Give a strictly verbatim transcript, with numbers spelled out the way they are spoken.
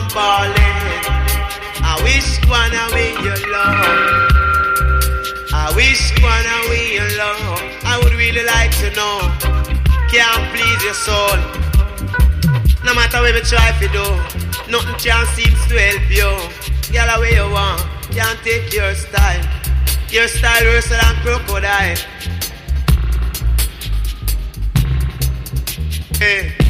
balling. I wish one away your love. I wish one away your love. I would really like to know. Can't please your soul. No matter what you try to do, nothing can seems to help you. Girl, away you want, can't take your style. Your style worse than crocodile. Hey.